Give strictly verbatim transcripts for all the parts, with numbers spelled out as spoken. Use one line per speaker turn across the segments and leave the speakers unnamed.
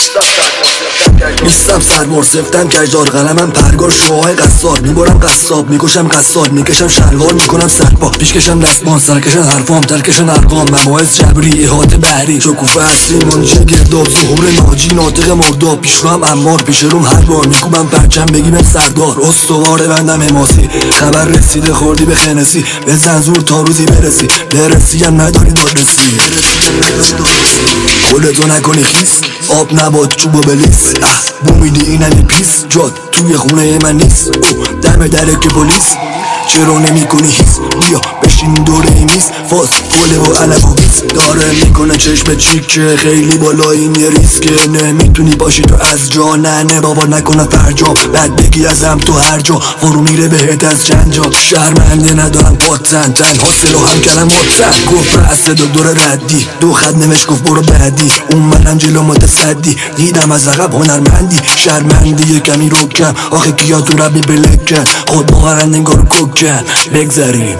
نیستم سرمار سفتم کجدار قلمم پرگار شوهای قصار میبارم قصاب میکشم قصاد میکشم شلوار میکنم سرپا پیشکشم دستمان سرکشن حرفام ترکشن ارقام مماعز جبری احاطه بحری شکوفه اصلی مانچه گرداب ظهور ناجی ناطق مرداب پیش رو هم امار پیش روم هر بار میکوبم پرچم بگیم سردار استوار بندم حماسی خبر رسیده خوردی به خنسی به زنزور تا روزی برسی برسی هم نداری دادرسی خودتو نکنی خیس آب نباد چوبو بلیس بو میدی اینم پیس جاد توی خونه من نیست او دم درک پلیس چرا نمی کنی حیث بیا بشین دوره این میز فاز گله و علف و بیز داره میکنه چشم چیکه خیلی بالا این یه ریسکه نمیتونی باشی تو از جا نه نه بابا نکنه فرجام بعد بگی ازم تو هر جا فرو میره بهت از چند جا شرمنده ندارم پاتن تنها سلو هم کلماتن گفت رأسه دو دور ردی دو خط نوش گفت برو بعدی اون منم جلو متصدی دیدم از عقب هنرمندی شرمندی یه کمی رو کم آخه کیا تو ربی بلکن خود باورن انگار کوکن بگذاریم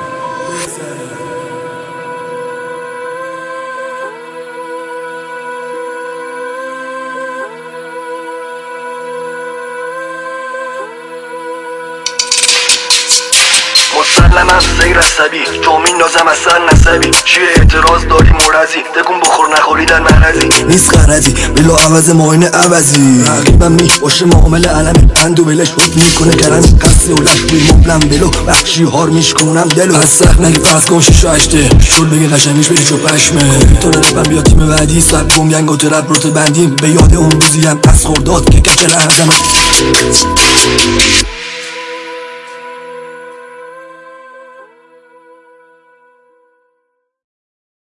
مسلمم سیر عصبی تو میندازم اصلا نسبی چیه اعتراض داری مرزی تکون بخور نخوری در مرزی نیست غرضی بلا عوض معاینه عوضی رقیبم می باشه معامل علمی اندو بلش بود میکنه کرمی قصی و لش بی مبلم بلو بخشی هار میشکنم دلو از سخت نگی فرض کن شیشه اشته شد بگی قشنگیش بری چو پشمه میتونه رپم بیا تیم بعدی سب گم گنگ و ترپ روت بندیم به یاد اون روزیم از خورداد که کچل اعظم